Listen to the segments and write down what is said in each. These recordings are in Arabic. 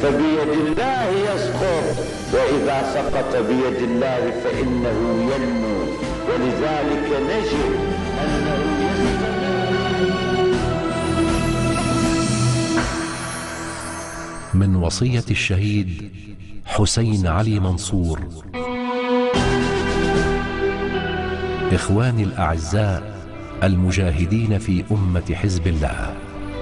فبيد الله يسقط، وإذا سقط بيد الله فإنه ينمو. ولذلك نجد أنه من وصية الشهيد حسين علي منصور: إخواني الأعزاء المجاهدين في أمة حزب الله،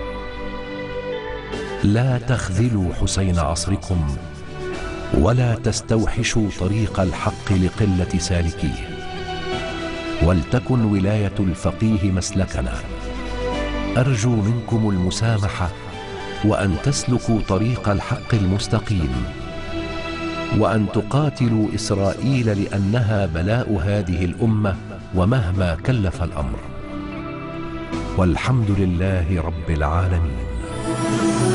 لا تخذلوا حسين عصركم ولا تستوحشوا طريق الحق لقلة سالكيه، ولتكن ولاية الفقيه مسلكنا. أرجو منكم المسامحة وأن تسلكوا طريق الحق المستقيم، وأن تقاتلوا إسرائيل لأنها بلاء هذه الأمة ومهما كلف الأمر. والحمد لله رب العالمين.